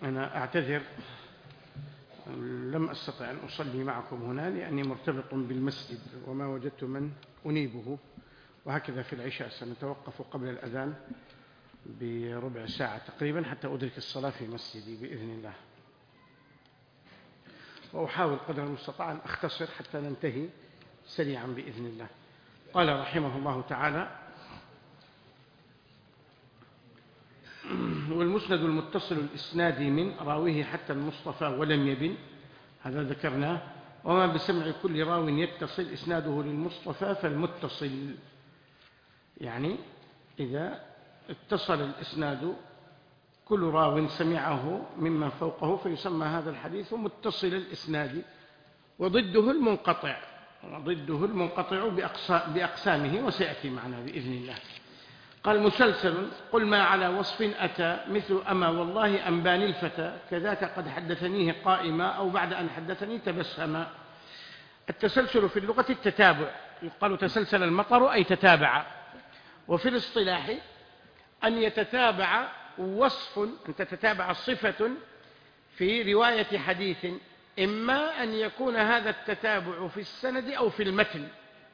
أنا أعتذر، لم أستطع أن أصلي معكم هنا لأني مرتبط بالمسجد وما وجدت من أنيبه، وهكذا في العشاء سنتوقف قبل الأذان بربع ساعة تقريبا حتى أدرك الصلاة في مسجدي بإذن الله، وأحاول قدر المستطاع أن أختصر حتى ننتهي سريعا بإذن الله. قال رحمه الله تعالى: والمسند المتصل الإسناد من راويه حتى المصطفى ولم يبن، هذا ذكرناه. وما بسمع كل راو يتصل إسناده للمصطفى فالمتصل، يعني إذا اتصل الإسناد كل راو سمعه ممن فوقه فيسمى هذا الحديث متصل الإسناد. وضده المنقطع، ضده المنقطع بأقسامه وسيأتي معنا بإذن الله. قال: مسلسل قل ما على وصف أتى مثل أما والله أنباني الفتى كذاك قد حدثنيه قائما أو بعد أن حدثني تبسما. التسلسل في اللغة التتابع، يقال تسلسل المطر أي تتابع. وفي الاصطلاح أن يتتابع وصف، أن تتتابع صفة في رواية حديث، إما أن يكون هذا التتابع في السند أو في المتن،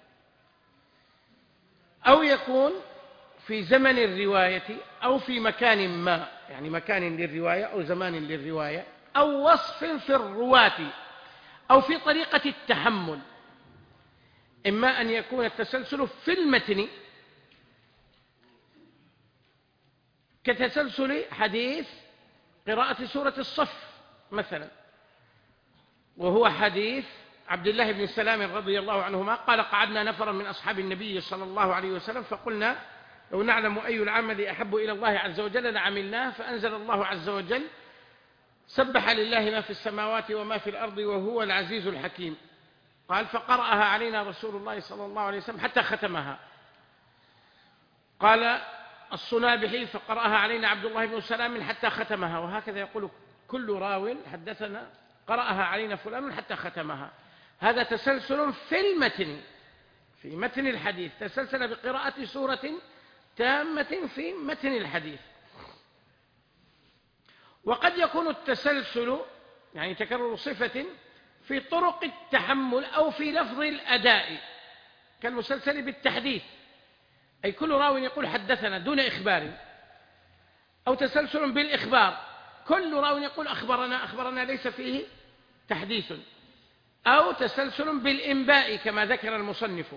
أو يكون في زمن الرواية أو في مكان ما، يعني مكان للرواية أو زمان للرواية، أو وصف في الرواة أو في طريقة التحمل. إما أن يكون التسلسل في المتن كتسلسل حديث قراءة سورة الصف مثلا، وهو حديث عبد الله بن سلام رضي الله عنهما قال: قعدنا نفرا من أصحاب النبي صلى الله عليه وسلم فقلنا لو نعلم أي العمل أحب إلى الله عز وجل لعملناه، فأنزل الله عز وجل: سبح لله ما في السماوات وما في الأرض وهو العزيز الحكيم. قال: فقرأها علينا رسول الله صلى الله عليه وسلم حتى ختمها. قال الصنابحي: فقرأها علينا عبد الله بن سلام حتى ختمها. وهكذا يقول كل راو: حدثنا قرأها علينا فلان حتى ختمها. هذا تسلسل في المتن، في متن الحديث، تسلسل بقراءة سورة تامة في متن الحديث. وقد يكون التسلسل يعني تكرر صفة في طرق التحمل أو في لفظ الأداء، كالمسلسل بالتحديث، أي كل راو يقول حدثنا دون إخبار، أو تسلسل بالإخبار، كل راو يقول أخبرنا أخبرنا ليس فيه تحديث، أو تسلسل بالإنباء كما ذكر المصنف،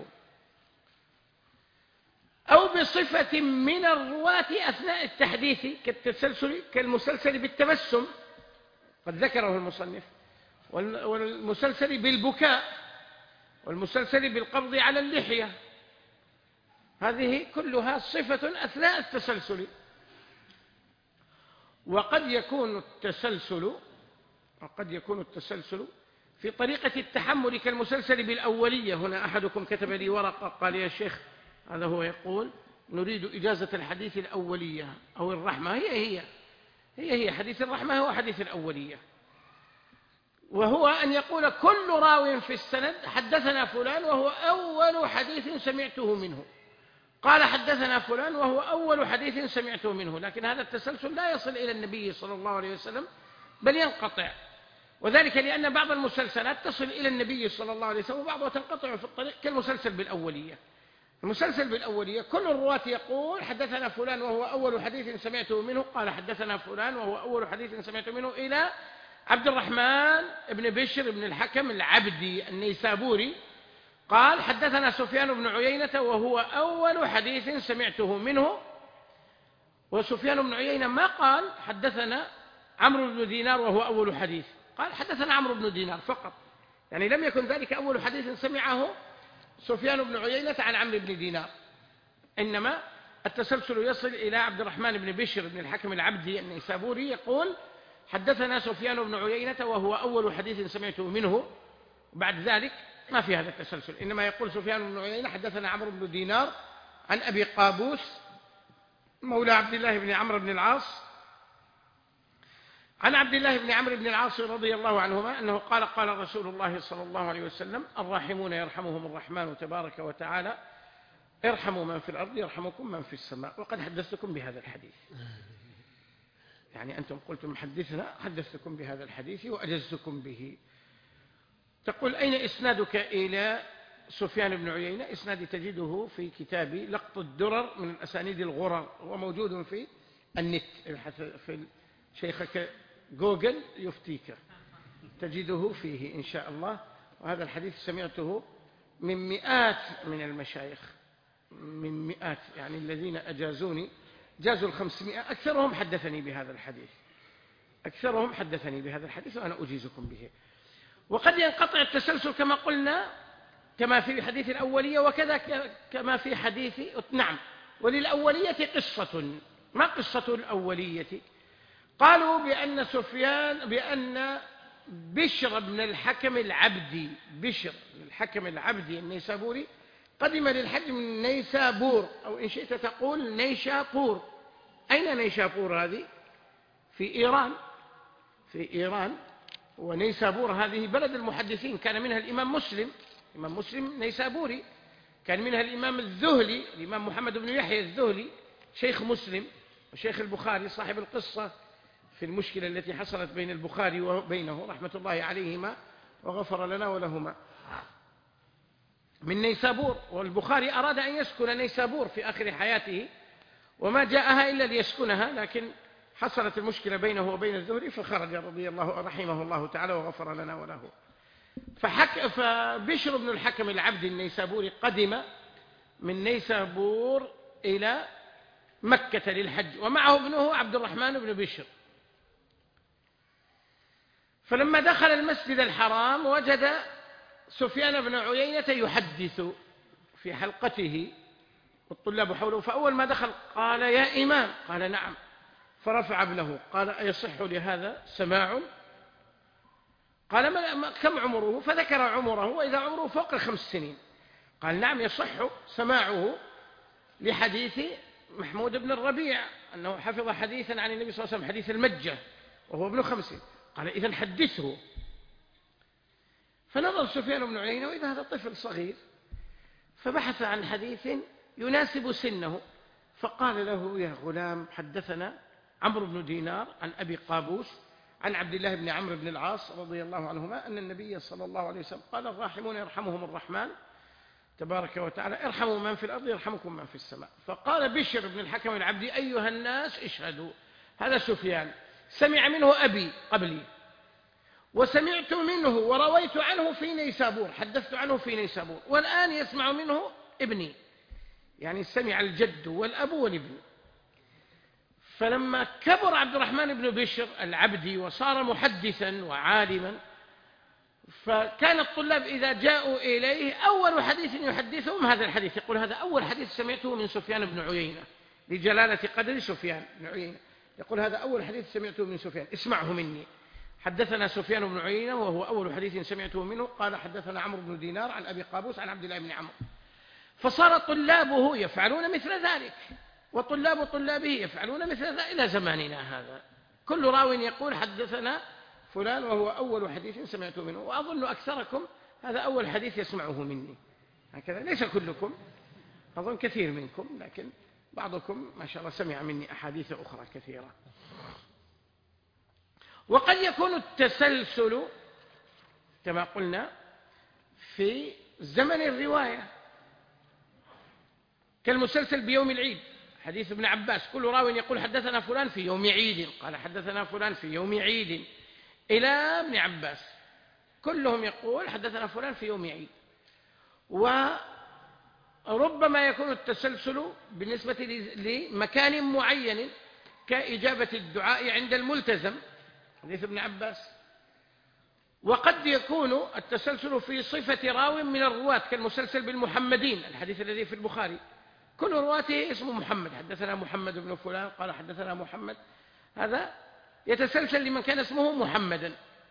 أو بصفة من الرواة أثناء التحديث كالمسلسل بالتبسم قد ذكره المصنف، والمسلسل بالبكاء، والمسلسل بالقبض على اللحية. هذه كلها صفة أثناء التسلسل. وقد يكون التسلسل في طريقة التحمل كالمسلسل بالأولية. هنا أحدكم كتب لي ورقة قال: يا شيخ، هذا هو يقول نريد إجازة الحديث الأولية أو الرحمة. هي حديث الرحمة هو حديث الأولية، وهو أن يقول كل راو في السند حدثنا فلان وهو أول حديث سمعته منه، قال حدثنا فلان وهو أول حديث سمعته منه. لكن هذا التسلسل لا يصل إلى النبي صلى الله عليه وسلم بل ينقطع، وذلك لأن بعض المسلسلات تصل إلى النبي صلى الله عليه وسلم وبعضها تنقطع في الطريق كالمسلسل بالأولية. المسلسل بالأولية كل الرواة يقول حدثنا فلان وهو أول حديث سمعته منه، قال حدثنا فلان وهو أول حديث سمعته منه، إلى عبد الرحمن بن بشر بن الحكم العبدي النيسابوري قال حدثنا سفيان بن عيينة وهو أول حديث سمعته منه. وسفيان بن عيينة ما قال حدثنا عمرو بن دينار وهو أول حديث، قال حدثنا عمرو بن دينار فقط، يعني لم يكن ذلك أول حديث سمعه سفيان بن عيينة عن عمرو بن دينار، إنما التسلسل يصل إلى عبد الرحمن بن بشر بن الحكم العبدي النيسابوري يقول حدثنا سفيان بن عيينة وهو أول حديث سمعته منه، بعد ذلك ما في هذا التسلسل، إنما يقول سفيان بن عيينة حدثنا عمرو بن دينار عن أبي قابوس مولى عبد الله بن عمرو بن العاص عن عبد الله بن عمرو بن العاص رضي الله عنهما أنه قال قال رسول الله صلى الله عليه وسلم: الراحمون يرحمهم الرحمن تبارك وتعالى، ارحموا من في الأرض يرحمكم من في السماء. وقد حدثتكم بهذا الحديث، يعني أنتم قلتم حدثنا، حدثتكم بهذا الحديث وأجزتكم به. تقول أين إسنادك إلى سفيان بن عيينة؟ إسنادي تجده في كتابي لقط الدرر من الأسانيد الغرر، هو موجود في النت، في شيخك جوجل يفتيك تجده فيه إن شاء الله. وهذا الحديث سمعته من مئات من المشايخ، من مئات، يعني الذين أجازوني جازوا 500، أكثرهم حدثني بهذا الحديث، أكثرهم حدثني بهذا الحديث وأنا أجيزكم به. وقد ينقطع التسلسل كما قلنا، كما في حديث الأولية، وكذا كما في حديث نعم. وللأولية قصة. ما قصة الأولية؟ قالوا بأن بشر بن الحكم العبدي، بشر بن الحكم العبدي النيسابوري، قدم للحج من نيسابور، أو إن شئت تقول نيشابور. أين نيشابور هذه؟ في إيران، في إيران. ونيسابور هذه بلد المحدثين، كان منها الإمام مسلم، الإمام مسلم نيسابوري، كان منها الإمام الذهلي، الإمام محمد بن يحيى الذهلي، شيخ مسلم وشيخ البخاري صاحب القصة في المشكلة التي حصلت بين البخاري وبينه رحمة الله عليهما وغفر لنا ولهما، من نيسابور. والبخاري أراد أن يسكن نيسابور في آخر حياته وما جاءها إلا ليسكنها، لكن حصلت المشكلة بينه وبين الذهلي فخرج رضي الله رحمه الله تعالى وغفر لنا وله. فبشر بن الحكم العبدي النيسابوري قدم من نيسابور إلى مكة للحج، ومعه ابنه عبد الرحمن بن بشر. فلما دخل المسجد الحرام وجد سفيان بن عيينة يحدث في حلقته والطلاب حوله، فأول ما دخل قال: يا إمام. قال: نعم. فرفع ابنه قال: أيصح لهذا سماع؟ قال: كم عمره؟ فذكر عمره، وإذا عمره فوق 5 سنين. قال: نعم يصح سماعه لحديث محمود بن الربيع أنه حفظ حديثا عن النبي صلى الله عليه وسلم، حديث المجة، وهو ابن 5. قال: إذن حدثه. فنظر سفيان بن عيينة وإذا هذا طفل صغير، فبحث عن حديث يناسب سنه، فقال له: يا غلام، حدثنا عمرو بن دينار عن أبي قابوس عن عبد الله بن عمرو بن العاص رضي الله عنهما أن النبي صلى الله عليه وسلم قال: الراحمون يرحمهم الرحمن تبارك وتعالى، ارحموا من في الأرض يرحمكم من في السماء. فقال بشر بن الحكم العبدي: أيها الناس اشهدوا، هذا سفيان سمع منه أبي قبلي، وسمعت منه ورويت عنه في نيسابور، حدثت عنه في نيسابور، والآن يسمع منه ابني، يعني سمع الجد والأب والابن. فلما كبر عبد الرحمن بن بشر العبدي وصار محدثا وعالما، فكان الطلاب إذا جاءوا إليه أول حديث يحدثهم هذا الحديث، يقول: هذا أول حديث سمعته من سفيان بن عيينة، لجلالة قدر سفيان بن عيينة، يقول: هذا أول حديث سمعته من سفيان، اسمعه مني. حدثنا سفيان بن عيينة وهو أول حديث سمعته منه، قال: حدثنا عمرو بن دينار عن أبي قابوس عن عبد الله بن عمرو. فصار طلابه يفعلون مثل ذلك، وطلاب طلابه يفعلون مثل ذلك إلى زماننا هذا. كل راو يقول: حدثنا فلان، وهو أول حديث سمعته منه. وأظن أكثركم هذا أول حديث يسمعه مني، هكذا، ليس كلكم، أظن كثير منكم، لكن بعضكم ما شاء الله سمع مني أحاديث أخرى كثيرة. وقد يكون التسلسل كما قلنا في زمن الرواية، كالمسلسل بيوم العيد، حديث ابن عباس، كل راو يقول: حدثنا فلان في يوم عيد، قال: حدثنا فلان في يوم عيد، إلى ابن عباس، كلهم يقول: حدثنا فلان في يوم عيد. وربما يكون التسلسل بالنسبة لمكان معين، كإجابة الدعاء عند الملتزم، حديث ابن عباس. وقد يكون التسلسل في صفة راو من الرواة، كالمسلسل بالمحمدين، الحديث الذي في البخاري، كل رواته اسمه محمد، حدثنا محمد بن فلان قال حدثنا محمد، هذا يتسلسل لمن كان اسمه محمدا.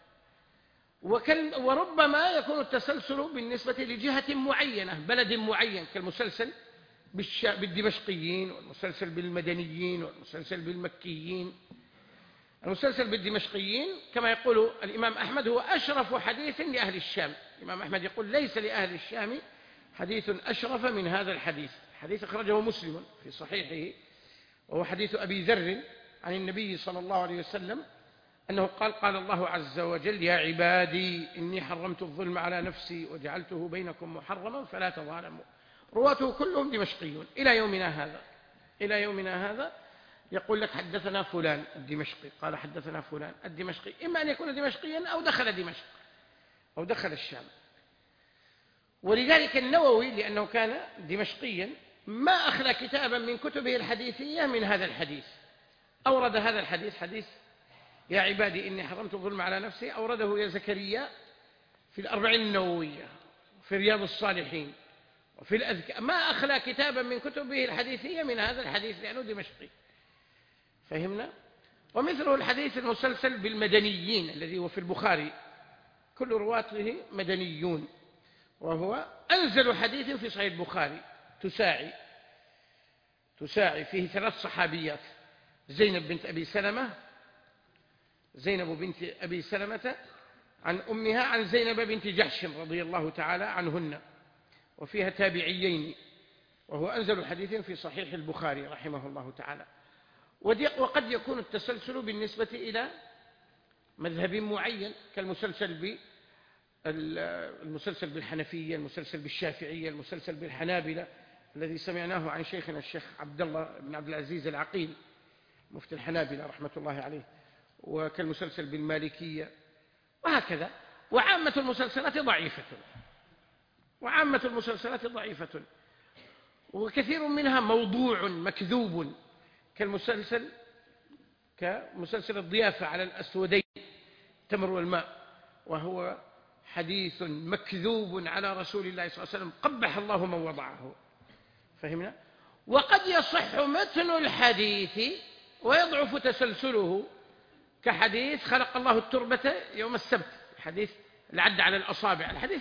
وربما يكون التسلسل بالنسبة لجهة معينة، بلد معين، كالمسلسل بالدمشقيين، والمسلسل بالمدنيين، والمسلسل بالمكيين. المسلسل بالدمشقيين كما يقول الإمام أحمد هو أشرف حديث لأهل الشام. الإمام أحمد يقول: ليس لأهل الشام حديث أشرف من هذا الحديث. حديث أخرجه مسلم في صحيحه، وهو حديث أبي ذر عن النبي صلى الله عليه وسلم أنه قال الله عز وجل: يا عبادي إني حرمت الظلم على نفسي وجعلته بينكم محرما فلا تظالموا. رواته كلهم دمشقيون إلى يومنا هذا يقول لك: حدثنا فلان الدمشقي قال حدثنا فلان الدمشقي، إما أن يكون دمشقيا أو دخل دمشق أو دخل الشام. ولذلك النووي لأنه كان دمشقيا ما أخلى كتابا من كتبه الحديثية من هذا الحديث. أورد هذا الحديث، حديث يا عبادي إني حرمت الظلم على نفسي، أورده يا زكريا في الأربعين النووية، في رياض الصالحين، وفي الأذكار. ما أخلى كتابا من كتبه الحديثية من هذا الحديث لأنه دمشقي. فهمنا؟ ومثله الحديث المسلسل بالمدنيين الذي هو في البخاري، كل رواته مدنيون، وهو أنزل حديث في صحيح البخاري. تساعي فيه 3 صحابيات: زينب بنت أبي سلمة عن أمها عن زينب بنت جحش رضي الله تعالى عنهن، وفيها تابعيين، وهو أنزل حديث في صحيح البخاري رحمه الله تعالى. وقد يكون التسلسل بالنسبة إلى مذهب معين، كالمسلسل بالحنفية، المسلسل بالشافعية، المسلسل بالحنابلة الذي سمعناه عن شيخنا الشيخ عبد الله بن عبد العزيز العقيل مفتي الحنابلة رحمة الله عليه، وكالمسلسل بالمالكية، وهكذا. وعامة المسلسلات ضعيفة، وكثير منها موضوع مكذوب، كمسلسل الضيافة على الأسودين التمر والماء، وهو حديث مكذوب على رسول الله صلى الله عليه وسلم قبح الله من وضعه. فهمنا؟ وقد يصح متن الحديث ويضعف تسلسله، كحديث خلق الله التربة يوم السبت، الحديث العد على الأصابع، الحديث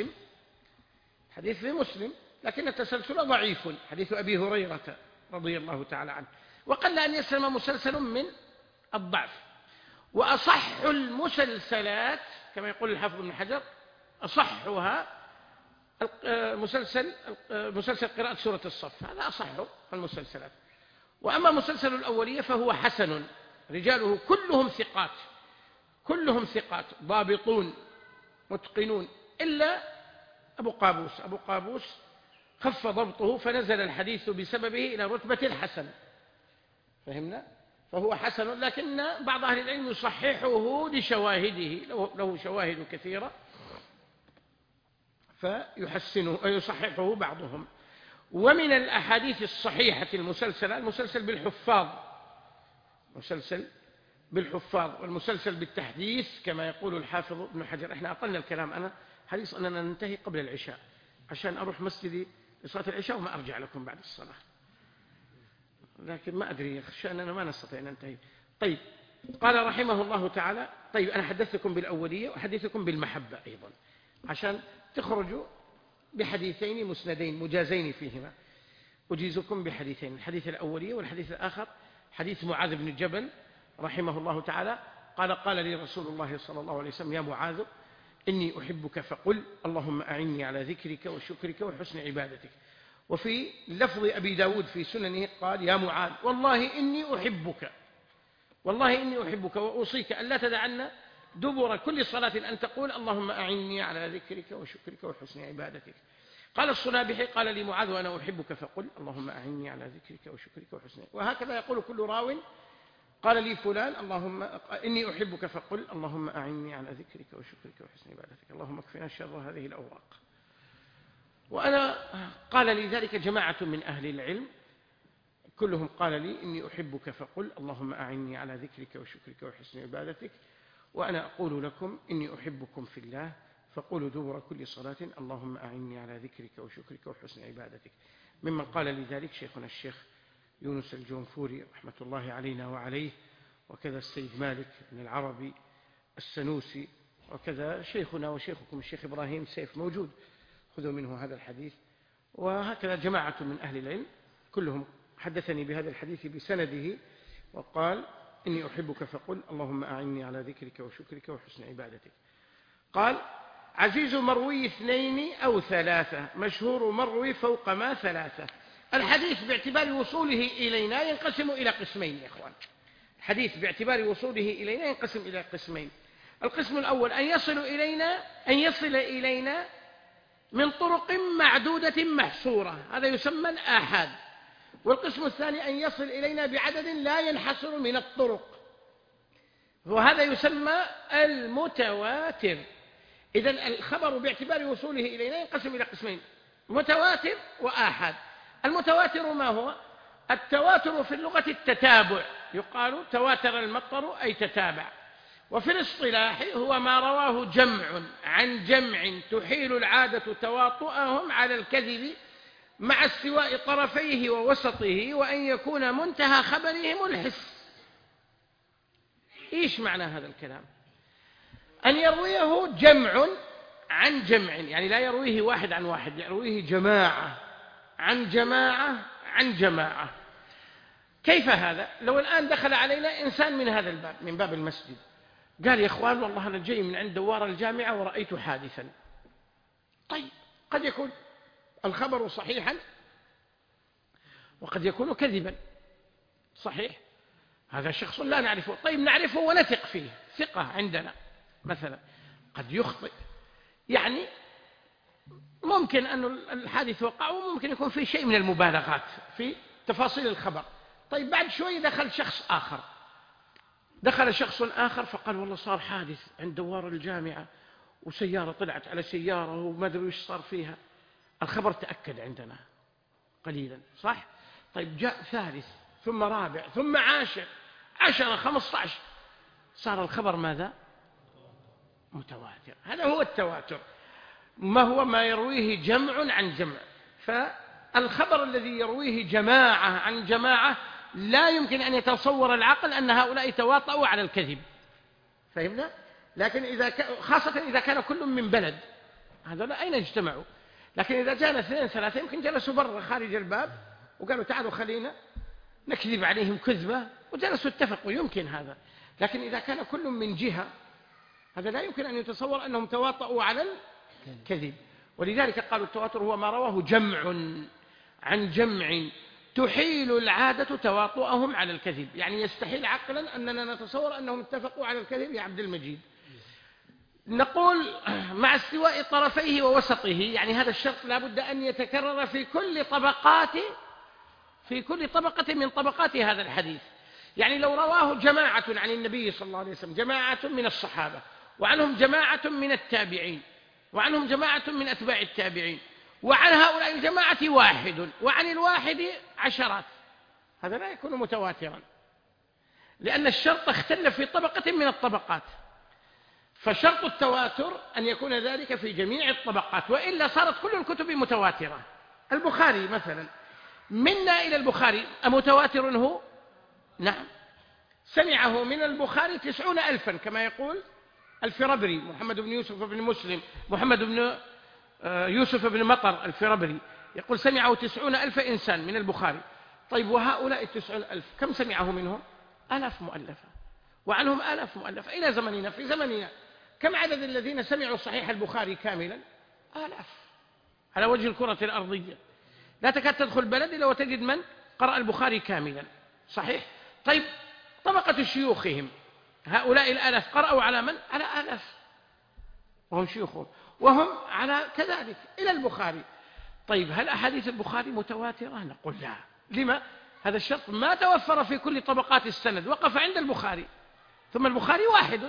في مسلم لكن التسلسل ضعيف، حديث أبي هريرة رضي الله تعالى عنه. وقل أن يسلم مسلسل من الضعف. وأصح المسلسلات كما يقول الحافظ ابن حجر أصحها مسلسل قراءة سورة الصف، هذا أصح المسلسلات. وأما مسلسل الأولية فهو حسن، رجاله كلهم ثقات ضابطون متقنون، إلا أبو قابوس خف ضبطه فنزل الحديث بسببه إلى رتبة الحسن. فهمنا؟ فهو حسن، لكن بعض أهل العلم يصححه لشواهده، له شواهد كثيرة يصححه بعضهم. ومن الأحاديث الصحيحة المسلسل بالحفاظ والمسلسل بالتحديث كما يقول الحافظ ابن حجر. احنا أطلنا الكلام، أنا حريص أننا ننتهي قبل العشاء عشان أروح مسجدي لصلاة العشاء وما أرجع لكم بعد الصلاة، لكن ما أدري أخشى أننا ما نستطيع أن ننتهي. طيب، قال رحمه الله تعالى: طيب أنا حدثتكم بالأولية وحدثكم بالمحبة أيضا عشان تخرجوا بحديثين مسندين مجازين فيهما. أجيزكم بحديثين، الحديث الأولية والحديث الآخر حديث معاذ بن جبل رحمه الله تعالى قال لي رسول الله صلى الله عليه وسلم: يا معاذ إني أحبك فقل اللهم أعني على ذكرك وشكرك وحسن عبادتك. وفي لفظ أبي داود في سننه قال: يا معاذ والله إني أحبك وأوصيك ألا تدعنا دبر كل صلاة أن تقول اللهم أعني على ذكرك وشكرك وحسن عبادتك. قال الصنابحي: قال لي معاذ وأنا أحبك فقل اللهم أعني على ذكرك وشكرك وحسن. وهكذا يقول كل راو: قال لي فلان اللهم إني أحبك فقل اللهم أعني على ذكرك وشكرك وحسن عبادتك، اللهم اكفنا شر هذه الأوراق. وأنا قال لي ذلك جماعة من أهل العلم كلهم قال لي: إني أحبك فقل اللهم أعني على ذكرك وشكرك وحسن عبادتك. وأنا أقول لكم إني أحبكم في الله فقولوا دبر كل صلاة اللهم أعني على ذكرك وشكرك وحسن عبادتك. ممن قال لي ذلك شيخنا الشيخ يونس الجونفوري رحمة الله علينا وعليه، وكذا السيد مالك بن العربي السنوسي، وكذا شيخنا وشيخكم الشيخ إبراهيم سيف موجود، خذوا منه هذا الحديث. وهكذا جماعة من أهل العلم كلهم حدثني بهذا الحديث بسنده وقال: إني أحبك فقل اللهم أعني على ذكرك وشكرك وحسن عبادتك. قال: عزيز مروي 2 أو 3، مشهور مروي فوق ما 3. الحديث باعتبار وصوله إلينا ينقسم إلى قسمين يا إخوان. حديث باعتبار وصوله إلينا ينقسم إلى قسمين. القسم الأول أن يصل إلينا من طرق معدودة محصورة، هذا يسمى الآحاد. والقسم الثاني أن يصل إلينا بعدد لا ينحصر من الطرق، وهذا يسمى المتواتر. إذن الخبر باعتبار وصوله إلينا ينقسم إلى قسمين: متواتر وآحاد. المتواتر ما هو؟ التواتر في اللغة التتابع، يقال تواتر المطر أي تتابع. وفي الاصطلاح هو ما رواه جمع عن جمع تحيل العادة تواطؤهم على الكذب مع استواء طرفيه ووسطه، وأن يكون منتهى خبرهم الحس. إيش معنى هذا الكلام؟ أن يرويه جمع عن جمع، يعني لا يرويه واحد عن واحد، يرويه جماعة عن جماعة عن جماعة. كيف هذا؟ لو الآن دخل علينا إنسان من هذا الباب، من باب المسجد، قال: يا إخوان والله أنا جاي من عند دوار الجامعة ورأيت حادثا. طيب، قد يكون الخبر صحيحا وقد يكون كذبا، صحيح؟ هذا شخص لا نعرفه، طيب نعرفه ونثق فيه ثقة عندنا مثلا، قد يخطئ، يعني ممكن أن الحادث وقع وممكن يكون فيه شيء من المبالغات في تفاصيل الخبر. طيب بعد شوي دخل شخص آخر فقال: والله صار حادث عند دوار الجامعة وسيارة طلعت على سيارة وما أدري وش صار فيها. الخبر تأكد عندنا قليلا، صح؟ طيب جاء ثالث ثم رابع ثم عاشر، 10 15، صار الخبر ماذا؟ متواتر. هذا هو التواتر. ما هو؟ ما يرويه جمع عن جمع. فالخبر الذي يرويه جماعة عن جماعة لا يمكن أن يتصور العقل أن هؤلاء تواطؤوا على الكذب، فهمنا؟ لكن خاصة إذا كان كل من بلد، هذول أين اجتمعوا؟ لكن إذا جاءنا 2 3 يمكن جلسوا برا خارج الباب وقالوا: تعالوا خلينا نكذب عليهم كذبة، وجلسوا اتفقوا، يمكن هذا. لكن إذا كان كل من جهة، هذا لا يمكن أن يتصور أنهم تواطؤوا على الكذب. ولذلك قالوا التواتر هو ما رواه جمع عن جمع تحيل العادة تواطؤهم على الكذب، يعني يستحيل عقلا أننا نتصور أنهم اتفقوا على الكذب يا عبد المجيد. نقول مع استواء طرفيه ووسطه، يعني هذا الشرط لا بد أن يتكرر في كل طبقة من طبقات هذا الحديث. يعني لو رواه جماعة عن النبي صلى الله عليه وسلم، جماعة من الصحابة، وعنهم جماعة من التابعين، وعنهم جماعة من أتباع التابعين، وعن هؤلاء الجماعة واحد، وعن الواحد عشرات، هذا لا يكون متواترا، لأن الشرط اختلف في طبقة من الطبقات. فشرط التواتر أن يكون ذلك في جميع الطبقات، وإلا صارت كل الكتب متواترة. البخاري مثلا، منا إلى البخاري أمتواتر هو؟ نعم، سمعه من البخاري 90,000 كما يقول الفربري، محمد بن يوسف بن مسلم، محمد بن يوسف بن مطر الفربري، يقول سمعه 90,000 إنسان من البخاري. طيب وهؤلاء 90,000 كم سمعه منهم؟ 1000 مؤلفة، وعنهم 1000 مؤلفة. إلى زمننا، في زمننا كم عدد الذين سمعوا صحيح البخاري كاملا؟ 1000 على وجه الكرة الأرضية. لا تكاد تدخل بلد إلا وتجد من قرأ البخاري كاملا، صحيح؟ طيب طبقة شيوخهم، هؤلاء 1000 قرأوا على من؟ على 1000 وهم شيوخهم، وهم على كذلك إلى البخاري. طيب هل أحاديث البخاري متواترة؟ نقول لا. لما؟ هذا الشرط ما توفر في كل طبقات السند، وقف عند البخاري، ثم البخاري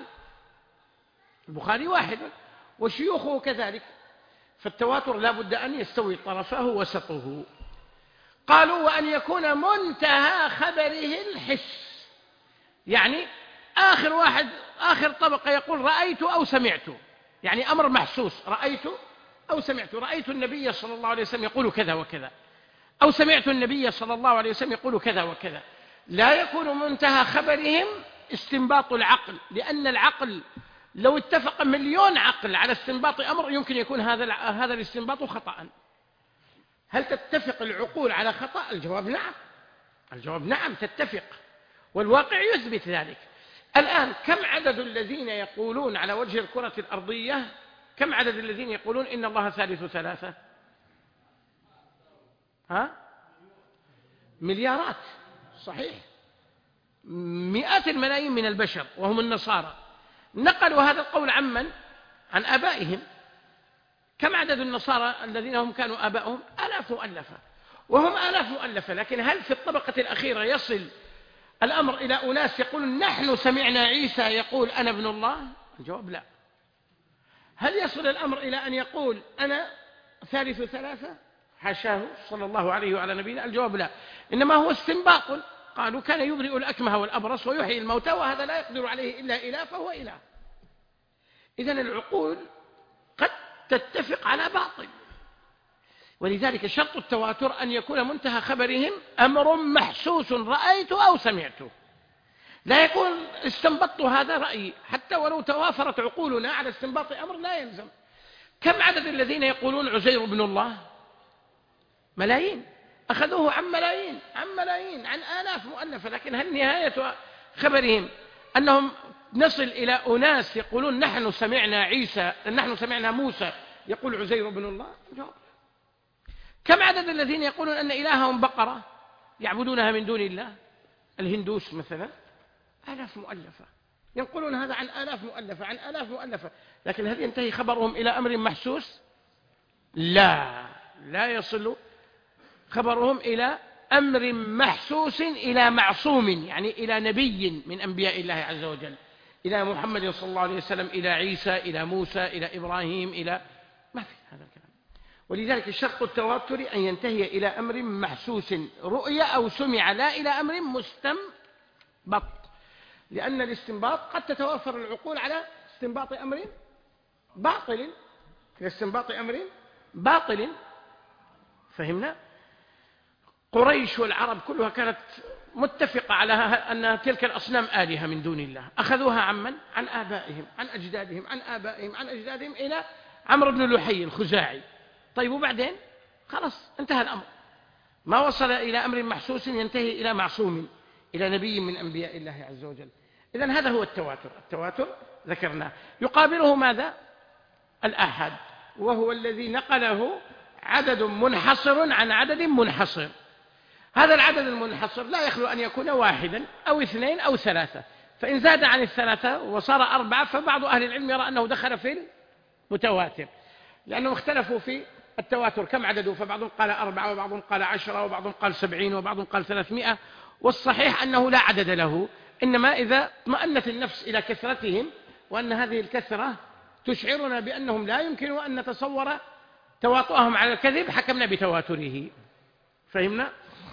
واحد وشيوخه كذلك. فالتواتر لا بد أن يستوي طرفه وسطه. قالوا: وأن يكون منتهى خبره الحس، يعني آخر طبقة يقول رأيت أو سمعت، يعني أمر محسوس، رأيت أو سمعت، رأيت النبي صلى الله عليه وسلم يقول كذا وكذا، أو سمعت النبي صلى الله عليه وسلم يقول كذا وكذا. لا يكون منتهى خبرهم استنباط العقل، لأن العقل لو اتفق 1,000,000 عقل على استنباط أمر يمكن يكون هذا الاستنباط خطأ. هل تتفق العقول على خطأ؟ الجواب نعم تتفق، والواقع يثبت ذلك. الآن كم عدد الذين يقولون على وجه الكرة الأرضية، كم عدد الذين يقولون إن الله ثالث ثلاثة؟ مليارات، صحيح؟ مئات الملايين من البشر وهم النصارى نقلوا هذا القول عمن؟ عن آبائهم. كم عدد النصارى الذين هم كانوا آبائهم؟ آلاف مؤلفة، وهم آلاف مؤلفة، لكن هل في الطبقة الأخيرة يصل الأمر إلى أناس يقولون نحن سمعنا عيسى يقول أنا ابن الله؟ الجواب لا. هل يصل الأمر إلى أن يقول أنا ثالث ثلاثة؟ حاشاه صلى الله عليه وعلى نبينا. الجواب لا، إنما هو استنباط. قالوا كان يبرئ الأكمه والأبرص ويحيي الموتى، وهذا لا يقدر عليه إلا إله فهو إله. إذن العقول قد تتفق على باطل، ولذلك شرط التواتر أن يكون منتهى خبرهم أمر محسوس رأيته أو سمعته، لا يكون استنبطت هذا رأيي، حتى ولو توافرت عقولنا على استنباط أمر لا يلزم. كم عدد الذين يقولون عزير بن الله؟ ملايين، أخذوه عن ملايين عن آلاف مؤلفة، لكن هل نهاية خبرهم أنهم نصل إلى أناس يقولون نحن سمعنا موسى يقول عزير بن الله؟ جواب. كم عدد الذين يقولون أن إلههم بقرة يعبدونها من دون الله؟ الهندوس مثلا آلاف مؤلفة، ينقلون هذا عن آلاف مؤلفة، لكن هل ينتهي خبرهم إلى أمر محسوس؟ لا يصل خبرهم إلى أمر محسوس، إلى معصوم، يعني إلى نبي من أنبياء الله عز وجل، إلى محمد صلى الله عليه وسلم، إلى عيسى، إلى موسى، إلى إبراهيم، ما في هذا الكلام. ولذلك شرط التواتر أن ينتهي إلى أمر محسوس رؤية أو سمع، لا إلى أمر مستنبط، لأن الاستنباط قد تتوافر العقول على استنباط أمر باطل. فهمنا؟ قريش والعرب كلها كانت متفقة على أن تلك الأصنام آلهة من دون الله، أخذوها عمن؟ عن آبائهم، عن أجدادهم، عن أجدادهم، إلى عمرو بن لحي الخزاعي. طيب وبعدين خلاص انتهى الأمر، ما وصل إلى أمر محسوس ينتهي إلى معصوم، إلى نبي من أنبياء الله عز وجل. إذن هذا هو التواتر ذكرناه. يقابله ماذا؟ الآحاد، وهو الذي نقله عدد منحصر عن عدد منحصر. هذا العدد المنحصر لا يخلو أن يكون واحدا أو اثنين أو ثلاثة، فإن زاد عن الثلاثة وصار أربعة فبعض أهل العلم يرى أنه دخل في المتواتر، لأنهم اختلفوا في التواتر كم عدده، فبعضهم قال 4 وبعضهم قال 10 وبعضهم قال 70 وبعضهم قال 300. والصحيح أنه لا عدد له، إنما إذا اطمأنت النفس إلى كثرتهم وأن هذه الكثرة تشعرنا بأنهم لا يمكن أن نتصور تواطؤهم على الكذب حكمنا بتواتره. فهمنا؟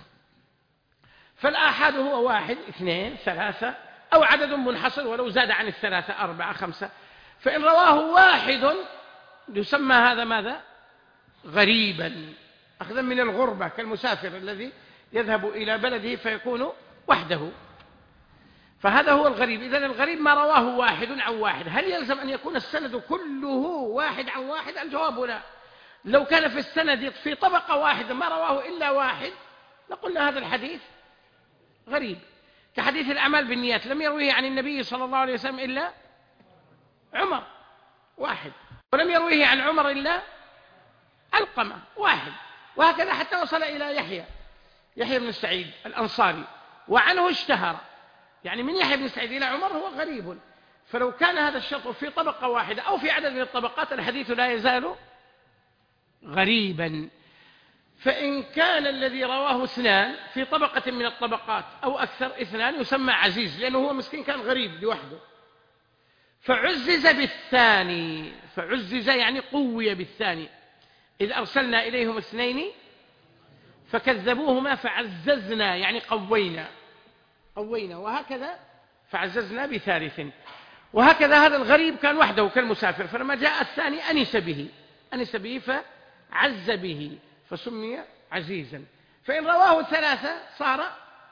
فالآحاد هو 1 2 3 أو عدد منحصر ولو زاد عن 3 4 5. فإن رواه واحد يسمى هذا ماذا؟ غريبا، أخذا من الغربة، كالمسافر الذي يذهب إلى بلده فيكون وحده، فهذا هو الغريب. إذن الغريب ما رواه واحد عن واحد. هل يلزم أن يكون السند كله واحد عن واحد؟ الجواب لا. لو كان في السند في طبقة واحدة ما رواه إلا واحد لقلنا هذا الحديث غريب، كحديث الأعمال بالنيات لم يرويه عن النبي صلى الله عليه وسلم إلا عمر واحد، ولم يرويه عن عمر إلا علقمة واحد، وهكذا حتى وصل إلى يحيى بن سعيد الأنصاري، وعنه اشتهر. يعني من يحيى بن سعيد إلى عمر هو غريب. فلو كان هذا الشرط في طبقة واحدة أو في عدد من الطبقات الحديث لا يزال غريبا. فإن كان الذي رواه 2 في طبقة من الطبقات أو أكثر 2 يسمى عزيز، لأنه هو مسكين كان غريب لوحده، فعزز بالثاني، فعزز يعني قوي بالثاني. إذ أرسلنا إليهم 2 فكذبوهما فعززنا يعني قوينا، وهكذا فعززنا بثالث، وهكذا هذا الغريب كان وحده كالمسافر، فلما جاء الثاني أنس به فعز به فسمي عزيزا. فإن رواه 3 صار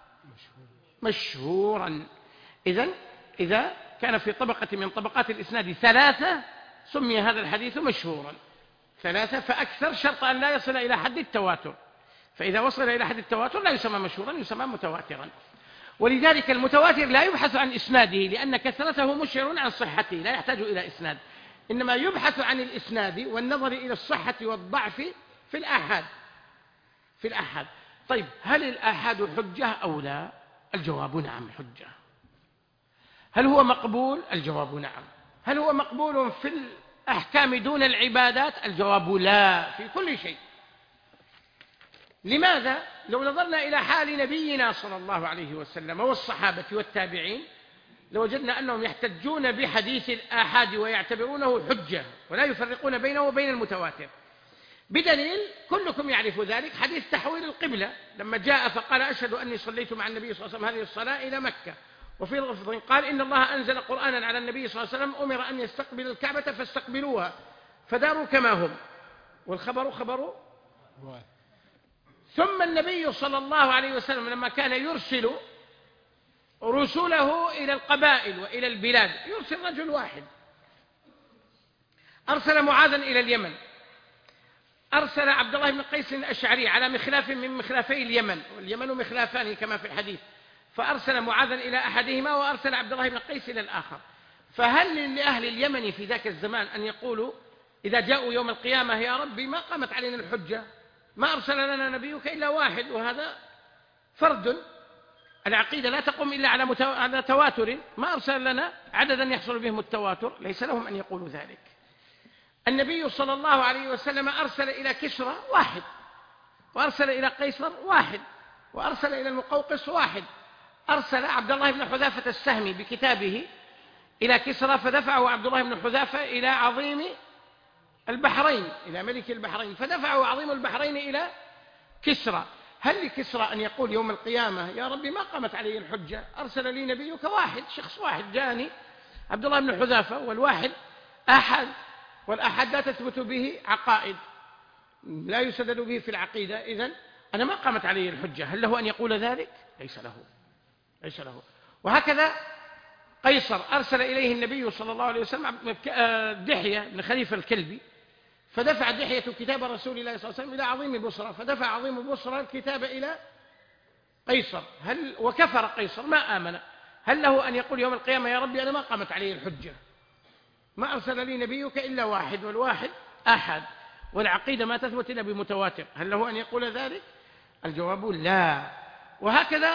مشهورا. إذا كان في طبقة من طبقات الإسناد 3 سمي هذا الحديث مشهورا. 3 فأكثر، شرط أن لا يصل إلى حد التواتر، فإذا وصل إلى حد التواتر لا يسمى مشهورا، يسمى متواترا. ولذلك المتواتر لا يبحث عن إسناده، لأن كثرته مشعر عن صحته، لا يحتاج إلى إسناد، إنما يبحث عن الإسناد والنظر إلى الصحة والضعف في الآحاد. طيب هل الآحاد حجة أو لا؟ الجواب نعم حجة. هل هو مقبول؟ الجواب نعم. هل هو مقبول في الأحكام دون العبادات؟ الجواب لا، في كل شيء. لماذا؟ لو نظرنا إلى حال نبينا صلى الله عليه وسلم والصحابة والتابعين لوجدنا أنهم يحتجون بحديث الآحاد ويعتبرونه حجة ولا يفرقون بينه وبين المتواتر، بدليل كلكم يعرف ذلك حديث تحويل القبلة لما جاء فقال أشهد أني صليت مع النبي صلى الله عليه وسلم هذه الصلاة إلى مكة، وفي لفظ قال إن الله أنزل قرآنا على النبي صلى الله عليه وسلم أمر أن يستقبل الكعبة فاستقبلوها فداروا كما هم، والخبر خبر. ثم النبي صلى الله عليه وسلم لما كان يرسل رسله إلى القبائل وإلى البلاد يرسل رجل واحد، أرسل معاذا إلى اليمن، أرسل عبد الله بن قيس الأشعري على مخلاف من مخلافي اليمن، واليمن مخلافان كما في الحديث، فأرسل معاذا إلى أحدهما وأرسل عبد الله بن قيس إلى الآخر. فهل لأهل اليمن في ذاك الزمان أن يقولوا إذا جاءوا يوم القيامة يا ربي ما قامت علينا الحجة، ما أرسل لنا نبيك إلا واحد وهذا فرد، العقيدة لا تقوم إلا على تواتر، ما أرسل لنا عددا يحصل بهم التواتر، ليس لهم أن يقولوا ذلك. النبي صلى الله عليه وسلم أرسل إلى كسرى واحد، وأرسل إلى قيصر واحد، وأرسل إلى المقوقس واحد، أرسل عبد الله بن حذافة السهمي بكتابه إلى كسرى فدفعه عبد الله بن حذافة إلى عظيم البحرين، إلى ملك البحرين، فدفعه عظيم البحرين إلى كسرى. هل لكسرى أن يقول يوم القيامة يا ربي ما قامت علي الحجة، أرسل لي نبيك واحد، شخص واحد جاني عبد الله بن حذافة، والواحد أحد، والأحد لا تثبت به عقائد، لا يسدد به في العقيدة، إذن أنا ما قامت علي الحجة. هل له أن يقول ذلك؟ ليس له، ليس له. وهكذا قيصر أرسل إليه النبي صلى الله عليه وسلم دحية بن خليفة الكلبي، فدفع دحية كتاب رسول الله صلى الله عليه وسلم إلى عظيم بصرى، فدفع عظيم بصرى الكتاب إلى قيصر، وكفر قيصر ما آمن. هل له أن يقول يوم القيامة يا ربي أنا ما قامت علي الحجة، ما أرسل لي نبيك إلا واحد، والواحد أحد، والعقيدة ما تثبت إلا بمتواتر، هل له أن يقول ذلك؟ الجواب لا. وهكذا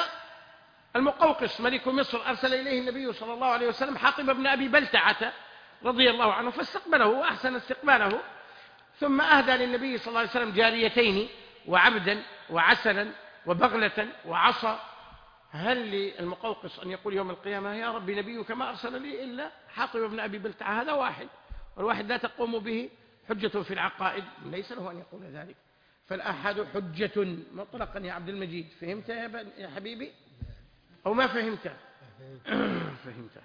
المقوقس ملك مصر أرسل إليه النبي صلى الله عليه وسلم حاطب بن أبي بلتعة رضي الله عنه فاستقبله وأحسن استقباله، ثم أهدى للنبي صلى الله عليه وسلم جاريتين وعبدا وعسلا وبغلة وعصا. هل للمقوقس أن يقول يوم القيامة يا ربي نبيك ما أرسل لي إلا حاطب بن أبي بلتعة، هذا واحد، والواحد لا تقوم به حجة في العقائد، ليس له أن يقول ذلك. فالآحاد حجة مطلقا يا عبد المجيد، فهمت يا حبيبي أو ما فهمت؟ فهمت.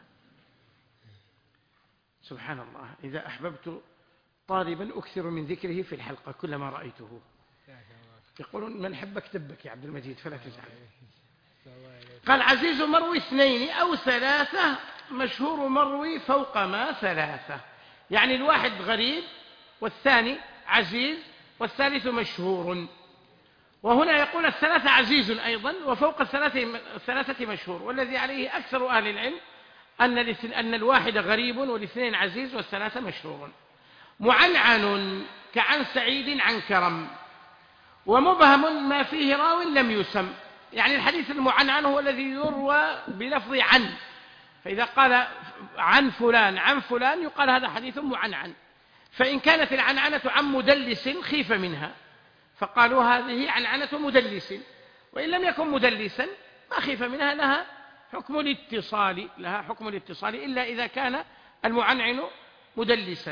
سبحان الله، إذا أحببت طالبا أكثر من ذكره في الحلقة كلما رأيته. يقولون من حبك تبك يا عبد المجيد فلا تزعل. قال عزيز مروي اثنين أو ثلاثة، مشهور مروي فوق ما ثلاثة، يعني الواحد غريب والثاني عزيز والثالث مشهور. وهنا يقول الثلاثة عزيز أيضا، وفوق الثلاثة مشهور، والذي عليه أكثر أهل العلم أن الواحد غريب والاثنين عزيز والثلاثة مشهور. معنعن كعن سعيد عن كرم، ومبهم ما فيه راو لم يسم، يعني الحديث المعنعن هو الذي يروى بلفظ عن، فإذا قال عن فلان عن فلان يقال هذا حديث معنعن. فإن كانت العنعنة عن مدلس خيف منها فقالوا هذه عنعنة مدلس، وإن لم يكن مدلسا ما خيف منها، لها حكم الاتصال، إلا إذا كان المعنعن مدلسا.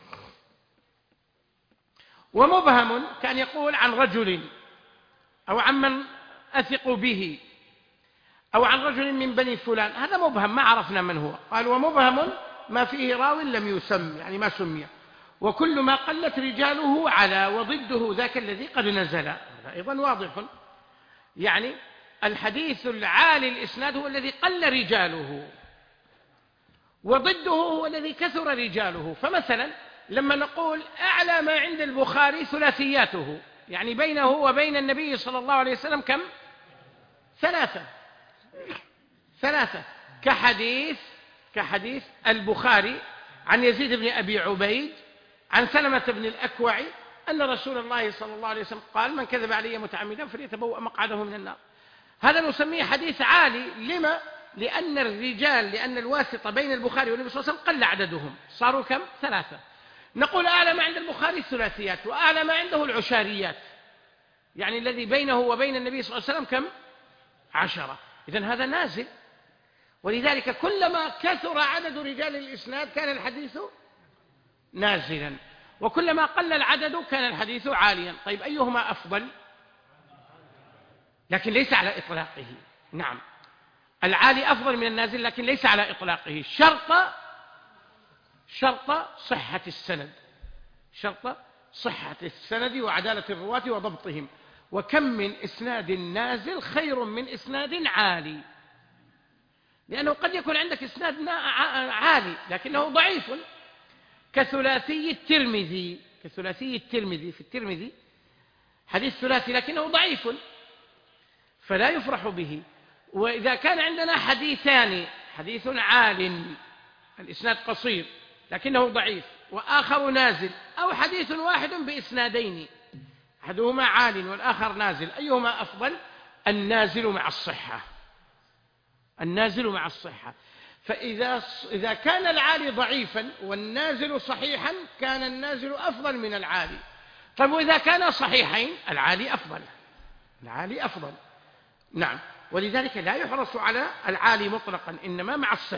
ومبهم كان يقول عن رجل أو عن من أثق به أو عن رجل من بني فلان، هذا مبهم ما عرفنا من هو. قال ومبهم ما فيه راو لم يسم، يعني ما سمي، وكل ما قلت رجاله على وضده ذاك الذي قد نزل، هذا أيضا واضح، يعني الحديث العالي الإسناد هو الذي قل رجاله، وضده هو الذي كثر رجاله. فمثلا لما نقول أعلى ما عند البخاري ثلاثياته، يعني بينه وبين النبي صلى الله عليه وسلم كم؟ ثلاثة، كحديث البخاري عن يزيد بن أبي عبيد عن سلمة بن الأكوع أن رسول الله صلى الله عليه وسلم قال من كذب علي متعمدا فليتبوأ مقعده من النار. هذا نسميه حديث عالي. لما؟ لأن الواسطة بين البخاري والنبي صلى الله عليه وسلم قل عددهم، صاروا كم؟ 3. نقول أعلى ما عند البخاري الثلاثيات، وأعلى ما عنده العشاريات، يعني الذي بينه وبين النبي صلى الله عليه وسلم كم؟ 10. إذن هذا نازل. ولذلك كلما كثر عدد رجال الإسناد كان الحديث نازلا، وكلما قل العدد كان الحديث عاليا. طيب أيهما أفضل؟ لكن ليس على إطلاقه. نعم، العالي أفضل من النازل، لكن ليس على إطلاقه. شرط صحة السند، شرط صحة السند وعدالة الرواة وضبطهم. وكم من إسناد نازل خير من إسناد عالي، لأنه قد يكون عندك إسناد عالي لكنه ضعيف، كثلاثي الترمذي. في الترمذي حديث ثلاثي لكنه ضعيف فلا يفرح به. وإذا كان عندنا حديثان، حديث عال الإسناد قصير لكنه ضعيف، وآخر نازل، أو حديث واحد بإسنادين أحدهما عال والآخر نازل، أيهما أفضل؟ النازل مع الصحة. فإذا كان العالي ضعيفا والنازل صحيحا كان النازل أفضل من العالي. طيب وإذا كان صحيحين العالي أفضل. نعم، ولذلك لا يحرص على العالي مطلقا، إنما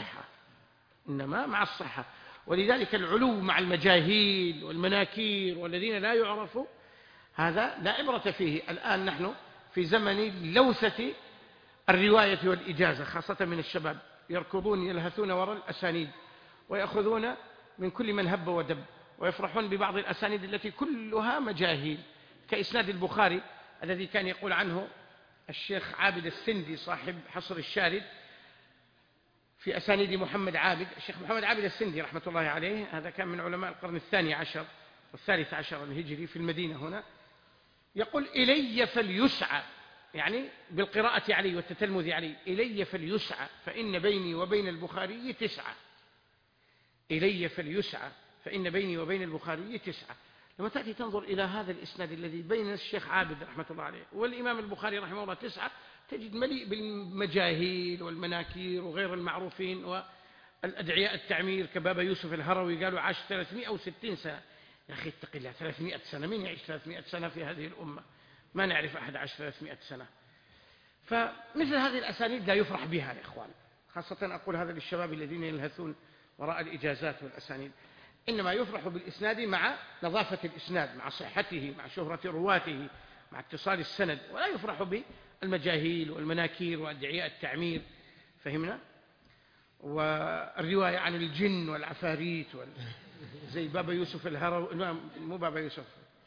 مع الصحة. ولذلك العلو مع المجاهيل والمناكير والذين لا يعرفوا هذا لا عبرة فيه. الآن نحن في زمن لوثة الرواية والإجازة، خاصة من الشباب، يركضون يلهثون وراء الأسانيد ويأخذون من كل من هب ودب، ويفرحون ببعض الأسانيد التي كلها مجاهيل، كإسناد البخاري الذي كان يقول عنه الشيخ عابد السندي صاحب حصر الشارد في أسانيد محمد عابد. الشيخ محمد عابد السندي رحمة الله عليه هذا كان من علماء القرن 12 وال13 الهجري في المدينة هنا. يقول: إلي فليسعى، يعني بالقراءة علي والتتلمذ علي، إلي فليسعى فإن بيني وبين البخاري 9. إلي فليسعى فإن بيني وبين البخاري 9. لما تأتي تنظر إلى هذا الإسناد الذي بين الشيخ عابد رحمة الله عليه والإمام البخاري رحمه الله 9، تجد مليء بالمجاهيل والمناكير وغير المعروفين والأدعياء التعمير كبابا يوسف الهروي قالوا عاش 360 سنة. يا أخي اتق الله، 300 سنة، من يعيش 300 سنة في هذه الأمة؟ ما نعرف أحد عاش 300 سنة. فمثل هذه الأسانيد لا يفرح بها يا إخوان، خاصة أقول هذا للشباب الذين يلهثون وراء الإجازات والأسانيد. إنما يفرح بالإسناد مع نظافة الإسناد، مع صحته، مع شهرة رواته، مع اتصال السند، ولا يفرح بالمجاهيل والمناكير وأدعياء التعمير. فهمنا؟ والرواية عن الجن والعفاريت زي بابا يوسف الهروي، مو بابا يوسف،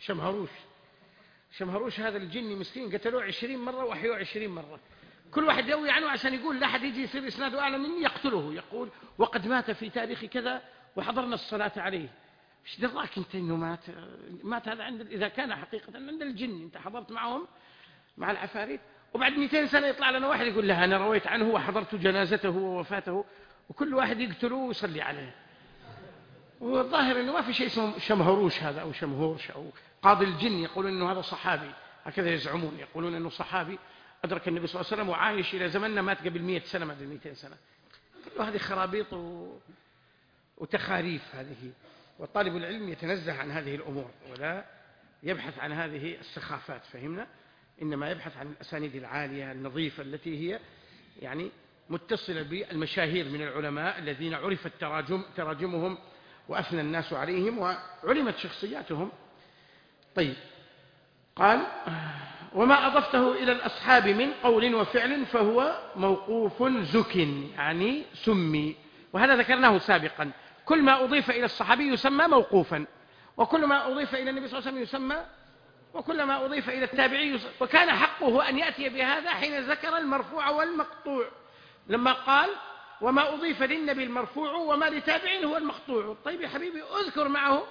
شمهروش هذا الجني مسكين قتلوه 20 مرة وأحيوه 20 مرة. كل واحد يروي عنه عشان يقول لا أحد يجي يصير إسناده أعلى مني يقتله، يقول وقد مات في تاريخ كذا وحضرنا الصلاة عليه. ايش دراك انت انه مات هذا إذا كان حقيقة عند الجن انت حضرت معهم مع العفاريت. وبعد 200 سنة يطلع لنا واحد يقول لا أنا رويت عنه وحضرت جنازته ووفاته، وكل واحد يقتله ويصلي عليه. والظاهر انه ما في شيء اسمه شمهروش هذا او شمهورش او قاضي الجن، يقولون انه هذا صحابي، هكذا يزعمون، يقولون انه صحابي ادرك النبي صلى الله عليه وسلم وعايش الى زمننا، مات قبل 100 سنة ما ادري 200 سنة. كل هذه خرابيط وتخاريف هذه. وطالب العلم يتنزه عن هذه الامور ولا يبحث عن هذه السخافات. فهمنا؟ انما يبحث عن الاسانيد العالية النظيفة التي هي يعني متصلة بالمشاهير من العلماء الذين عرفت تراجمهم وأثنى الناس عليهم وعلمت شخصياتهم. طيب، قال: وما أضفته إلى الأصحاب من قول وفعل فهو موقوف زك، يعني سمي. وهذا ذكرناه سابقا، كل ما أضيف إلى الصحابي يسمى موقوفا، وكل ما أضيف إلى النبي صلى الله عليه وسلم يسمى، وكل ما أضيف إلى التابعي وكان حقه أن يأتي بهذا حين ذكر المرفوع والمقطوع، لما قال: وما أضيف للنبي المرفوع وما لتابع هو المقطوع. طيب يا حبيبي، أذكر معه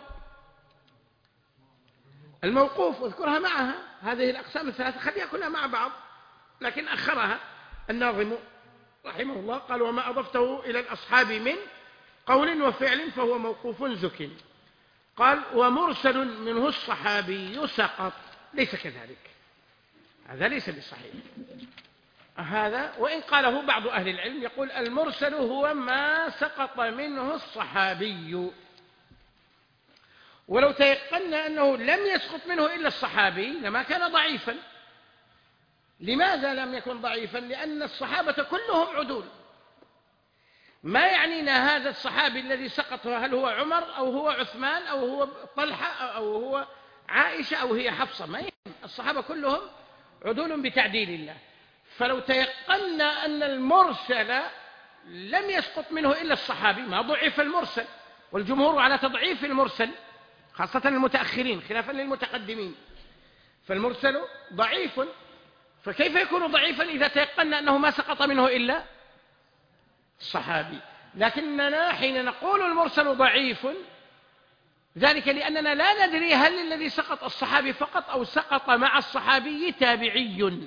الموقوف، أذكرها معها، هذه الأقسام الثلاثة خليها كلها مع بعض، لكن أخرها الناظم رحمه الله، قال: وما أضفته إلى الأصحاب من قول وفعل فهو موقوف زك. قال: ومرسل منه الصحابي سقط. ليس كذلك، هذا ليس بصحيح، هذا وإن قاله بعض أهل العلم، يقول المرسل هو ما سقط منه الصحابي، ولو تيقنا أنه لم يسقط منه إلا الصحابي لما كان ضعيفا. لماذا لم يكن ضعيفا؟ لأن الصحابة كلهم عدول. ما يعنينا هذا الصحابي الذي سقط هل هو عمر أو هو عثمان أو هو طلحة أو هو عائشة أو هي حفصة، ما يعني. الصحابة كلهم عدول بتعديل الله. فلو تيقنا أن المرسل لم يسقط منه إلا الصحابي ما ضعف المرسل، والجمهور على تضعيف المرسل خاصة المتأخرين خلافا للمتقدمين، فالمرسل ضعيف. فكيف يكون ضعيفا إذا تيقنا أنه ما سقط منه إلا الصحابي؟ لكننا حين نقول المرسل ضعيف ذلك لأننا لا ندري هل الذي سقط الصحابي فقط أو سقط مع الصحابي تابعي.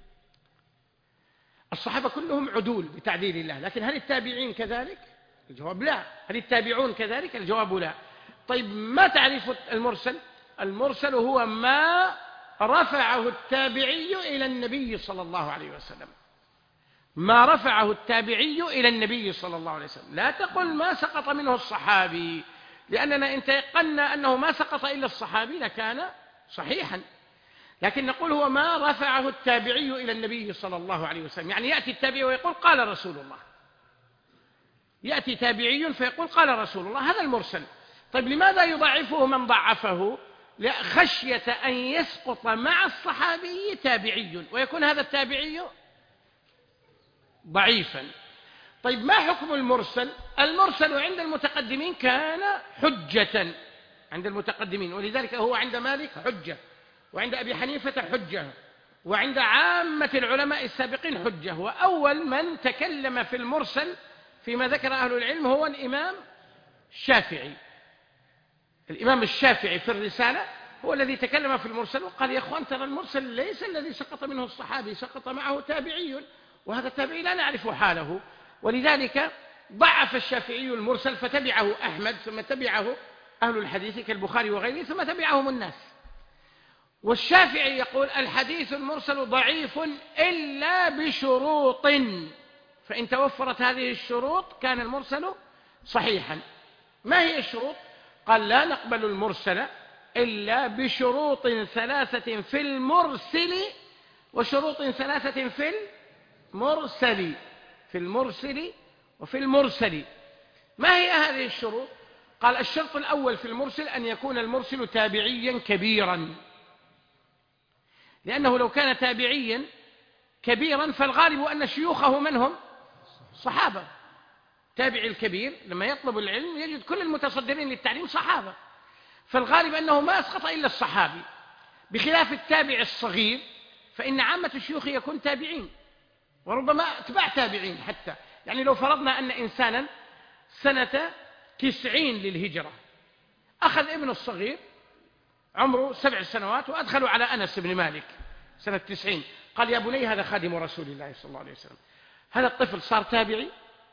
الصحابة كلهم عدول بتعديل الله، لكن هل التابعين كذلك؟ الجواب لا. هل التابعون كذلك؟ الجواب لا. طيب ما تعريف المرسل؟ المرسل هو ما رفعه التابعي إلى النبي صلى الله عليه وسلم، ما رفعه التابعي إلى النبي صلى الله عليه وسلم. لا تقل ما سقط منه الصحابي، لأننا إن تيقنا أنه ما سقط إلا الصحابي لكان صحيحا، لكن نقول هو ما رفعه التابعي إلى النبي صلى الله عليه وسلم. يعني يأتي التابعي ويقول قال رسول الله، يأتي تابعي فيقول قال رسول الله، هذا المرسل. طيب لماذا يضعفه من ضعفه؟ خشية أن يسقط مع الصحابي تابعي ويكون هذا التابعي ضعيفا. طيب ما حكم المرسل؟ المرسل عند المتقدمين كان حجة عند المتقدمين، ولذلك هو عند مالك حجة، وعند أبي حنيفة حجة، وعند عامة العلماء السابقين حجة. وأول من تكلم في المرسل فيما ذكر أهل العلم هو الإمام الشافعي. الإمام الشافعي في الرسالة هو الذي تكلم في المرسل وقال يا أخوان ترى المرسل ليس الذي سقط منه الصحابي، سقط معه تابعي، وهذا التابعي لا نعرف حاله. ولذلك ضعف الشافعي المرسل فتبعه أحمد، ثم تبعه أهل الحديث كالبخاري وغيره، ثم تبعهم الناس. والشافعي يقول الحديث المرسل ضعيف إلا بشروط، فإن توفرت هذه الشروط كان المرسل صحيحا. ما هي الشروط؟ قال لا نقبل المرسل إلا بشروط ثلاثة في المرسل وشروط ثلاثة في المرسل، في المرسل وفي المرسل. ما هي هذه الشروط؟ قال الشرط الأول في المرسل أن يكون المرسل تابعيا كبيرا، لأنه لو كان تابعيا كبيرا فالغالب أن شيوخه من هم؟ صحابة. تابع الكبير لما يطلب العلم يجد كل المتصدرين للتعليم صحابة، فالغالب أنه ما أسقط إلا الصحابي، بخلاف التابع الصغير فإن عامة الشيوخ يكون تابعين وربما أتباع تابعين حتى. يعني لو فرضنا أن إنسانا سنة 90 للهجرة أخذ ابن الصغير عمره 7 سنوات وأدخلوا على أنس بن مالك سنة 90، قال يا بني هذا خادم رسول الله صلى الله عليه وسلم. هذا الطفل صار تابعي؟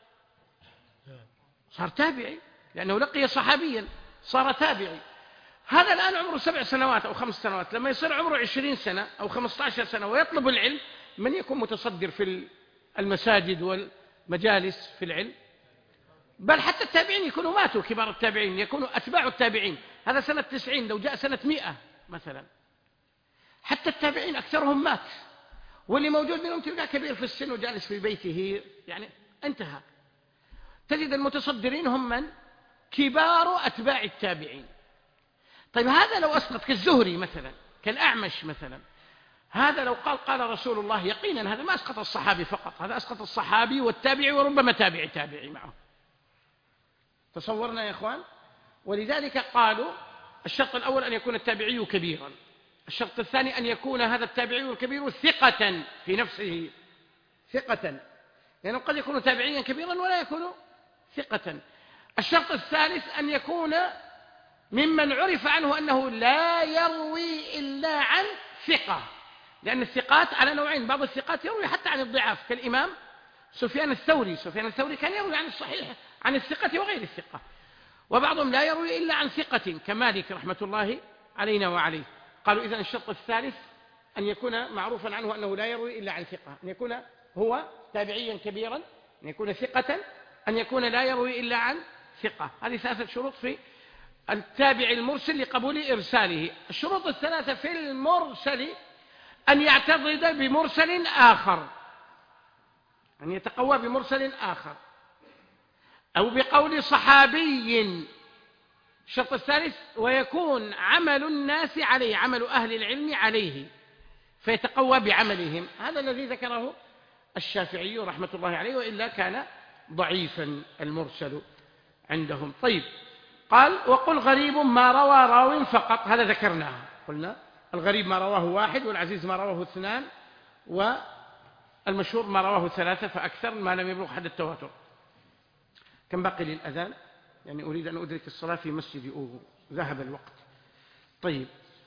صار تابعي لأنه لقي صحابيا صار تابعي. هذا الآن عمره 7 سنوات أو 5 سنوات، لما يصير عمره 20 سنة أو 15 سنة ويطلب العلم، من يكون متصدر في المساجد والمجالس في العلم؟ بل حتى التابعين يكونوا ماتوا، كبار التابعين يكونوا أتباع التابعين. هذا سنة 90، لو جاء سنة 100 مثلا حتى التابعين أكثرهم مات، واللي موجود منهم تلقى كبير في السن وجالس في بيته، يعني انتهى. تجد المتصدرين هم من؟ كبار أتباع التابعين. طيب هذا لو أسقط كالزهري مثلا، كالأعمش مثلا، هذا لو قال رسول الله يقينا هذا ما أسقط الصحابي فقط، هذا أسقط الصحابي والتابعي وربما تابعي معه. تصورنا يا إخوان؟ ولذلك قالوا الشرط الأول أن يكون التابعي كبيرا، الشرط الثاني أن يكون هذا التابعي الكبير ثقة في نفسه، ثقة، لأنه قد يكون تابعيا كبيرا ولا يكون ثقة. الشرط الثالث أن يكون ممن عرف عنه أنه لا يروي إلا عن ثقة، لأن الثقات على نوعين، بعض الثقات يروي حتى عن الضعاف كالإمام سفيان الثوري. سفيان الثوري كان يروي عن الصحيح عن الثقة وغير الثقة، وبعضهم لا يروي إلا عن ثقة كمالك رحمة الله علينا وعليه. قالوا إذن الشرط الثالث أن يكون معروفا عنه أنه لا يروي إلا عن ثقة، أن يكون هو تابعيا كبيرا، أن يكون ثقة، أن يكون لا يروي إلا عن ثقة. هذه ثلاثة شروط في التابع المرسل لقبول إرساله. الشروط الثلاثة في المرسل أن يعتضد بمرسل آخر، أن يتقوى بمرسل آخر، أو بقول صحابي. الشرط الثالث ويكون عمل الناس عليه، عمل أهل العلم عليه، فيتقوى بعملهم. هذا الذي ذكره الشافعي رحمة الله عليه، وإلا كان ضعيفا المرسل عندهم. طيب، قال وقل غريب ما روى راو فقط. هذا ذكرناه، قلنا الغريب ما رواه واحد، والعزيز ما رواه اثنان، والمشهور ما رواه ثلاثة فأكثر ما لم يبلغ حد التواتر. كم باقي للأذان؟ يعني أريد أن أدرك الصلاة في مسجدي، ذهب الوقت. طيب،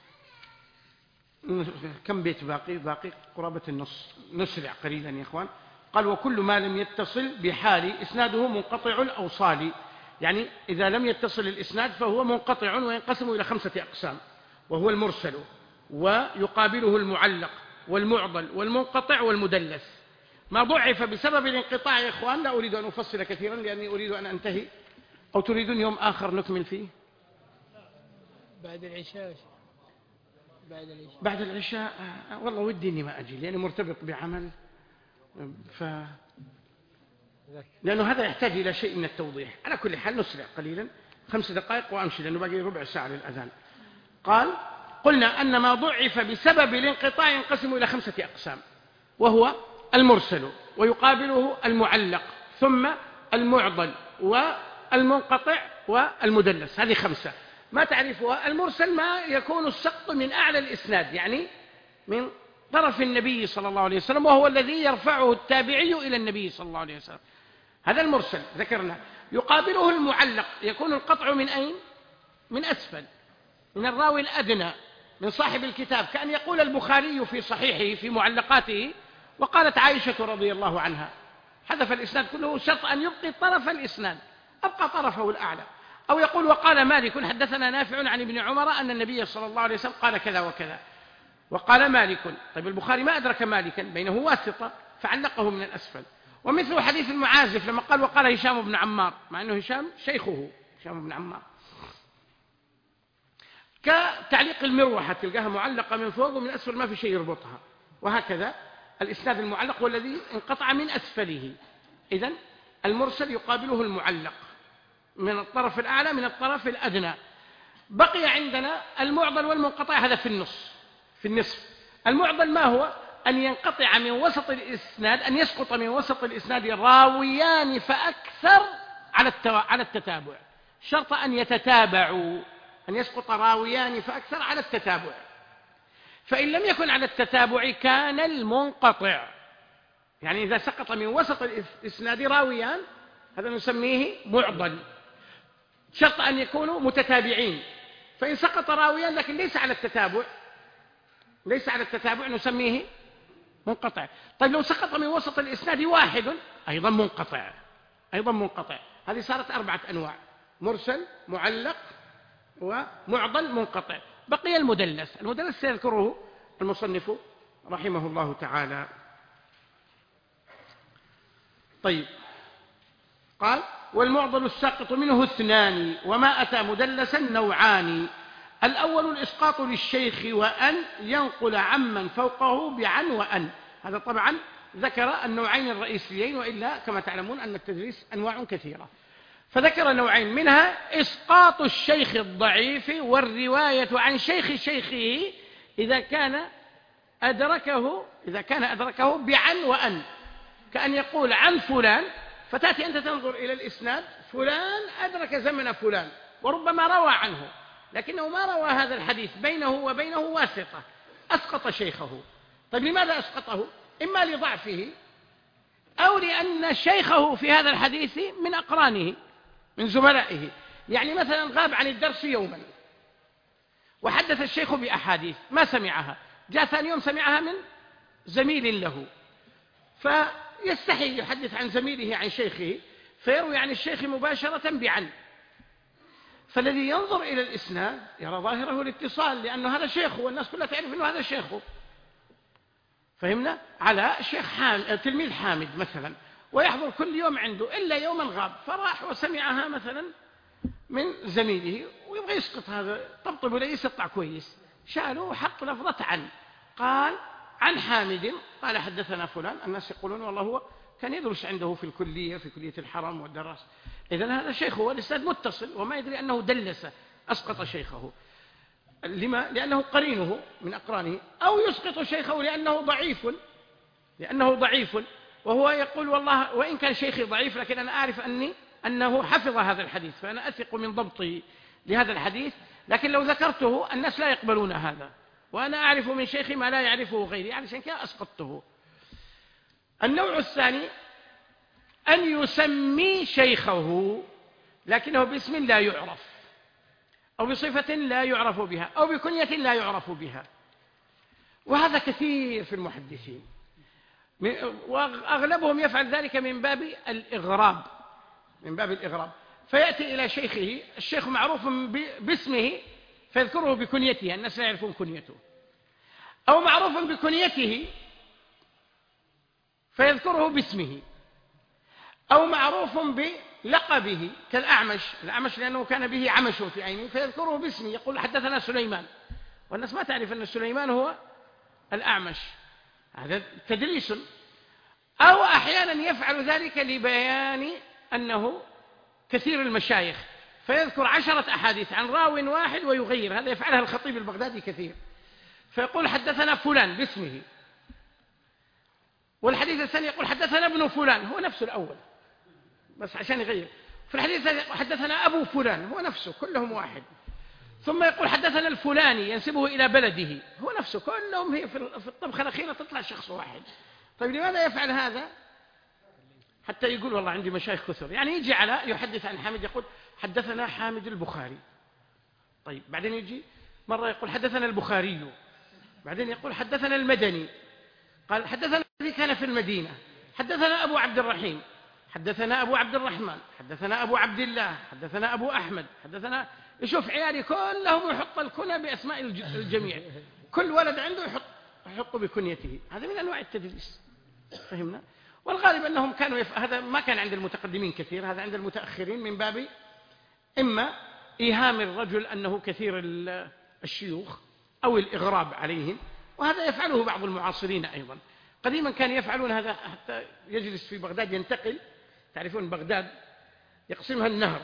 كم بيت باقي؟ باقي قرابة النص، نسرع قليلا يا إخوان. قال وكل ما لم يتصل بحال إسناده منقطع الأوصال. يعني إذا لم يتصل الإسناد فهو منقطع، وينقسم إلى 5 أقسام، وهو المرسل، ويقابله المعلق، والمعضل، والمنقطع، والمدلس. ما ضعف بسبب الانقطاع يا إخوان لا أريد أن أفصل كثيرا، لأني أريد أن أنتهي. أو تريدون يوم آخر نكمل فيه؟ بعد العشاء. بعد العشاء. والله ودي إني ما أجي، لأني مرتبط بعمل، لأنه هذا يحتاج إلى شيء من التوضيح. على كل حال نسرع قليلا، 5 دقائق وأمشي، لأنه باقي ربع ساعة للأذان. قال قلنا أن ما ضعف بسبب الانقطاع ينقسم إلى 5 أقسام، وهو المرسل، ويقابله المعلق، ثم المعضل، والمنقطع، والمدلس. هذه 5. ما تعرفها؟ المرسل ما يكون السقط من أعلى الإسناد، يعني من طرف النبي صلى الله عليه وسلم، وهو الذي يرفعه التابعي إلى النبي صلى الله عليه وسلم. هذا المرسل ذكرنا. يقابله المعلق، يكون القطع من أين؟ من أسفل، من الراوي الأدنى، من صاحب الكتاب، كأن يقول البخاري في صحيحه في معلقاته وقالت عائشة رضي الله عنها، حذف الإسناد كله، شرط أن يبقي طرف الإسناد، أبقى طرفه الأعلى. أو يقول وقال مالك حدثنا نافع عن ابن عمر أن النبي صلى الله عليه وسلم قال كذا وكذا، وقال مالك. طيب البخاري ما أدرك مالكا، بينه واسطة، فعلقه من الأسفل. ومثل حديث المعازف لما قال وقال هشام بن عمار، مع أنه هشام شيخه هشام بن عمار. كتعليق المروحة، تلقاها معلقة من فوق ومن أسفل ما في شيء يربطها، وهكذا الإسناد المعلق هو الذي انقطع من أسفله. إذن المرسل يقابله المعلق من الطرف الأعلى من الطرف الأدنى. بقي عندنا المعضل والمنقطع، هذا في النصف. المعضل ما هو؟ أن ينقطع من وسط الإسناد، أن يسقط من وسط الإسناد راويان فأكثر على التتابع. شرط أن يتتابعوا، أن يسقط راويان فأكثر على التتابع. فإن لم يكن على التتابع كان المنقطع، يعني إذا سقط من وسط الإسناد راويان هذا نسميه معضل. شرط أن يكونوا متتابعين. فإن سقط راويان لكن ليس على التتابع نسميه منقطع. طيب لو سقط من وسط الإسناد واحد أيضا منقطع. هذه صارت 4 أنواع: مرسل، معلق، ومعضل، منقطع. بقي المدلس سيذكره المصنف رحمه الله تعالى. طيب، قال والمعضل الساقط منه 2، وما أتى مدلسا نوعان. الأول الإسقاط للشيخ وأن ينقل عمن فوقه بعن وأن. هذا طبعا ذكر النوعين الرئيسيين، وإلا كما تعلمون أن التدريس أنواع كثيرة، فذكر نوعين منها إسقاط الشيخ الضعيف والرواية عن شيخ شيخه إذا كان أدركه بعن وأن، كأن يقول عن فلان، فتأتي أنت تنظر إلى الإسناد، فلان أدرك زمن فلان وربما روى عنه، لكنه ما روى هذا الحديث، بينه وبينه واسطة، أسقط شيخه. طيب لماذا أسقطه؟ إما لضعفه، أو لأن شيخه في هذا الحديث من أقرانه، من زملائه. يعني مثلا غاب عن الدرس يوما وحدث الشيخ بأحاديث ما سمعها، جاء ثاني يوم سمعها من زميل له، فيستحي يحدث عن زميله عن شيخه، فيروي عن الشيخ مباشرة بعن. فالذي ينظر إلى الإسناد يرى ظاهره الاتصال، لأنه هذا شيخه والناس كلها تعرف أنه هذا شيخه، فهمنا؟ على شيخ حامد تلميذ حامد مثلا، ويحضر كل يوم عنده إلا يوما غاب، فراح وسمعها مثلا من زميله ويبغى يسقط هذا، طبطب ولا يسطع كويس، شالوا وحط لفظة عن، قال عن حامد قال حدثنا فلان. الناس يقولون والله هو كان يدرس عنده في الكلية، في كلية الحرم والدرس، إذن هذا شيخه والإسناد متصل وما يدري أنه دلس أسقط شيخه. لما؟ لأنه قرينه من أقرانه، أو يسقط شيخه لأنه ضعيف، وهو يقول والله وإن كان شيخي ضعيف لكن أنا أعرف أنه حفظ هذا الحديث، فأنا أثق من ضبطه لهذا الحديث، لكن لو ذكرته الناس لا يقبلون هذا، وأنا أعرف من شيخي ما لا يعرفه غيري، يعني عشان كذا أسقطته. النوع الثاني أن يسمي شيخه لكنه باسم لا يعرف، أو بصفة لا يعرف بها، أو بكنية لا يعرف بها، وهذا كثير في المحدثين، وأغلبهم يفعل ذلك من باب الإغراب، فيأتي إلى شيخه، الشيخ معروف باسمه فيذكره بكنيته، الناس لا يعرفون كنيته، أو معروف بكنيته فيذكره باسمه، أو معروف بلقبه كالأعمش لأنه كان به عمش في عينه فيذكره باسمه، يقول حدثنا سليمان، والناس ما تعرف أن سليمان هو الأعمش، هذا تدليس. أو أحيانا يفعل ذلك لبيان أنه كثير المشايخ، فيذكر 10 أحاديث عن راو واحد ويغير، هذا يفعلها الخطيب البغدادي كثير، فيقول حدثنا فلان باسمه، والحديث الثاني يقول حدثنا ابن فلان، هو نفسه الأول بس عشان يغير، في الحديث الثاني حدثنا أبو فلان، هو نفسه كلهم واحد، ثم يقول حدثنا الفلاني ينسبه إلى بلده، هو نفسه كلهم، هي في الطبخة الأخيرة تطلع شخص واحد. طيب لماذا يفعل هذا؟ حتى يقول والله عندي مشايخ كثر، يعني يجي على يحدث عن حامد يقول حدثنا حامد البخاري، طيب بعدين يجي مرة يقول حدثنا البخاري، بعدين يقول حدثنا المدني، قال حدثنا الذي كان في المدينة، حدثنا أبو عبد الرحيم، حدثنا أبو عبد الرحمن، حدثنا أبو عبد الله، حدثنا أبو أحمد، حدثنا، يشوف عيالي كلهم يحط الكنى بأسماء الجميع، كل ولد عنده يحط بكنيته، هذا من أنواع التدليس، فهمنا؟ والغالب أنهم كانوا هذا ما كان عند المتقدمين كثير، هذا عند المتأخرين من باب إما إيهام الرجل أنه كثير الشيوخ أو الإغراب عليهم، وهذا يفعله بعض المعاصرين أيضا. قديما كانوا يفعلون هذا، حتى يجلس في بغداد ينتقل، تعرفون بغداد يقسمها النهر،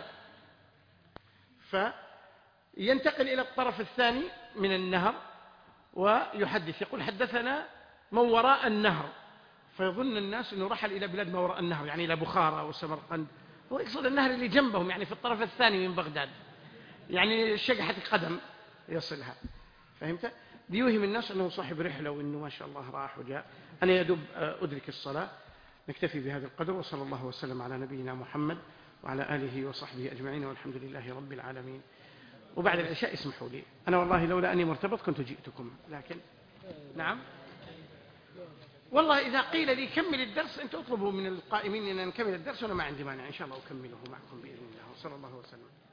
فينتقل إلى الطرف الثاني من النهر ويحدث، يقول حدثنا من وراء النهر، فيظن الناس أنه رحل إلى بلاد ما وراء النهر، يعني إلى بخارى وسمرقند، هو يقصد النهر اللي جنبهم، يعني في الطرف الثاني من بغداد، يعني شقحة قدم يصلها، فهمت؟ ليوهم الناس أنه صاحب رحلة وأنه ما شاء الله راح وجاء. أنا يدب أدرك الصلاة، نكتفي بهذا القدر، وصلى الله وسلم على نبينا محمد وعلى آله وصحبه أجمعين، والحمد لله رب العالمين. وبعد العشاء اسمحوا لي، أنا والله لولا أني مرتبط كنت جئتكم، لكن نعم والله إذا قيل لي كمل الدرس أنت اطلبوا من القائمين أن نكمل الدرس، وأنا ما عندي مانع إن شاء الله أكمله معكم بإذن الله، وصلى الله وسلم.